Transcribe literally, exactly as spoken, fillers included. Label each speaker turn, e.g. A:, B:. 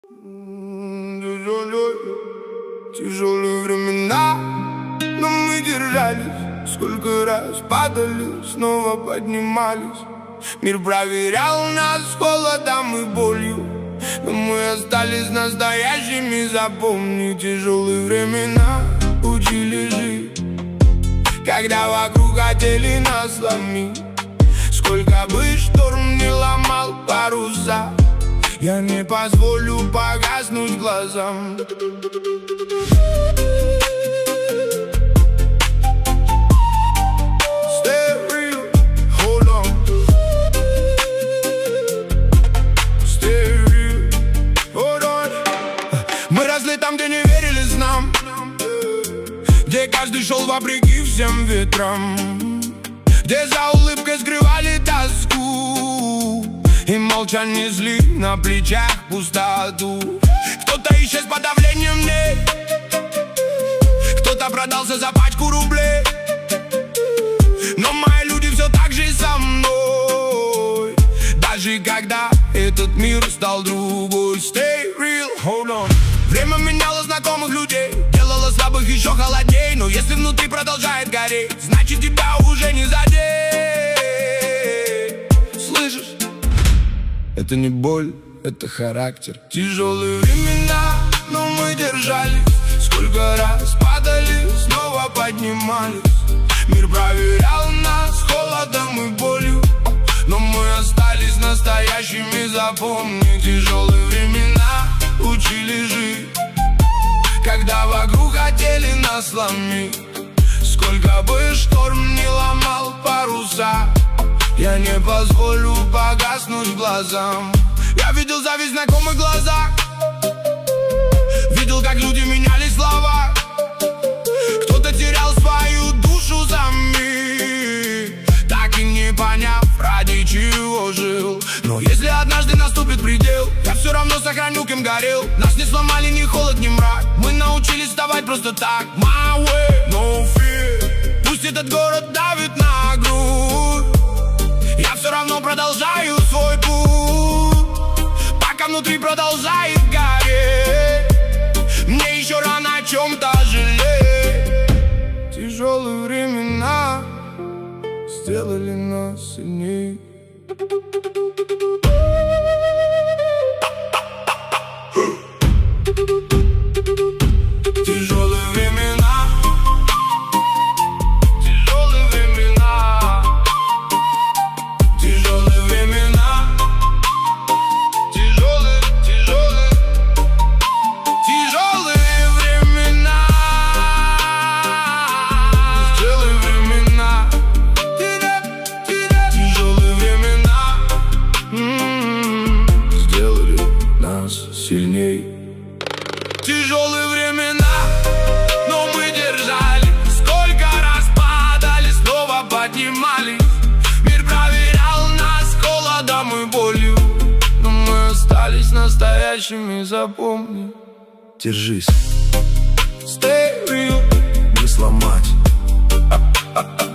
A: Тяжелые времена, но мы держались. Сколько раз падали, снова поднимались. Мир проверял нас холодом и болью, но мы остались настоящими. Запомни, тяжелые времена учили жить, когда вокруг хотели нас сломить. Сколько бы шторм не ломал паруса, я не позволю погаснуть глазам. Stay real, hold on. Stay real, hold on. Мы росли там, где не верили нам, где каждый шел вопреки всем ветрам, где за улыбкой скрывали тоску и молча несли на плечах пустоту. Кто-то исчез под давлением дней, кто-то продался за пачку рублей, но мои люди все так же со мной, даже когда этот мир стал другой. Stay real, hold on. Время меняло знакомых людей, делало слабых еще холодней, но если внутри продолжает гореть, значит тебя уже не задеть. Слышишь? Это не боль, это характер. Тяжелые времена, но мы держались. Сколько раз падали, снова поднимались. Мир проверял нас холодом и болью, но мы остались настоящими. Запомни, тяжелые времена учили жить, когда вокруг хотели нас сломить. Сколько бы шторм не ломал паруса, я не позволю погаснуть глазам. Я видел зависть в знакомых глазах, видел, как люди меняли слова. Кто-то терял свою душу за миг, так и не поняв, ради чего жил. Но если однажды наступит предел, я все равно сохраню, кем горел. Нас не сломали ни холод, ни мрак, мы научились вставать просто так. My way, no fear. Пусть этот город давит на грудь, я все равно продолжаю свой путь, пока внутри продолжает гореть. Мне еще рано о чем-то жалеть. Тяжелые времена сделали нас сильней. Тяжелые времена, тяжелые времена, тяжелые времена, тяжелые, тяжелые, тяжелые времена, тяжелые времена, тяжелые времена сделали нас сильней. Тяжелые времена, но мы держали. Сколько раз падали, снова поднимались. Мир проверял нас холодом и болью, но мы остались настоящими. Запомни,
B: Держись,
A: stay real,
B: не сломать.